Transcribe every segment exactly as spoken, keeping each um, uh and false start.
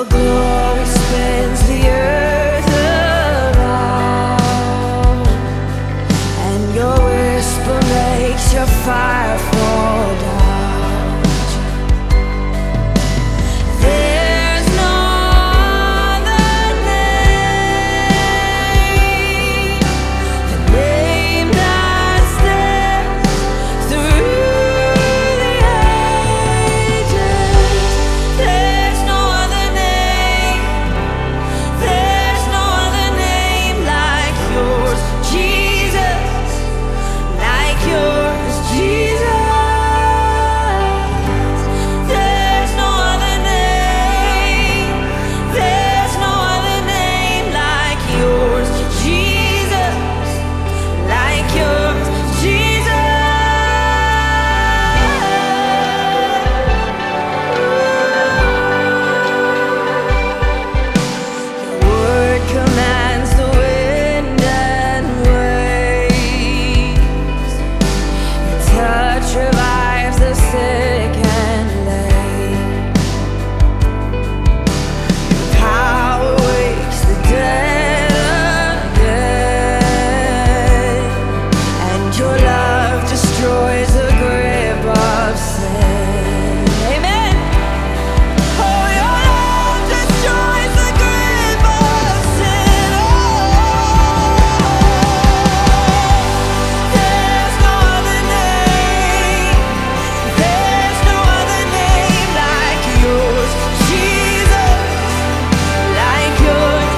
Your glory spins the earth around, and your whisper makes your fire fall down. There's no other name, the name that stands through the ages. There's no other name, there's no other name like yours, Jesus, like yours, Jesus. There's no other name, there's no other name like yours, Jesus, like yours, Jesus. Your word commands the wind and waves. Your touch revives the sick and lame. Your power wakes the dead again, and your love destroys the grip of sin. Amen. Oh, your love destroys the grip of sin. Oh, there's no other name, there's no other name like yours, Jesus, like yours,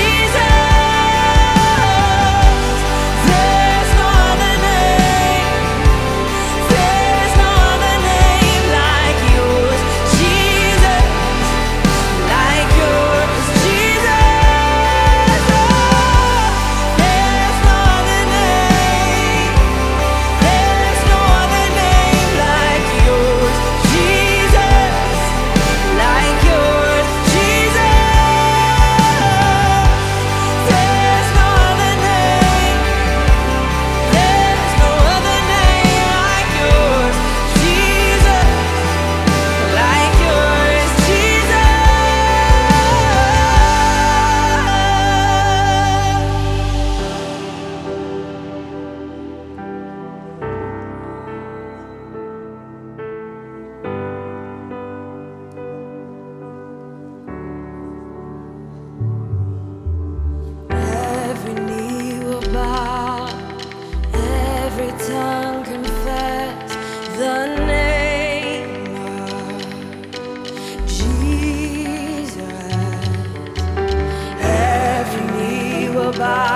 Jesus. There's no other name, there's no other name like yours, Jesus, like yours, Jesus. There's no other name, there's no other name like yours, Jesus, like yours, Jesus. There's no other name, there's no other name like yours, Jesus, like yours, Jesus. Every knee will bow, every tongue confess the name of Jesus. Every knee will bow.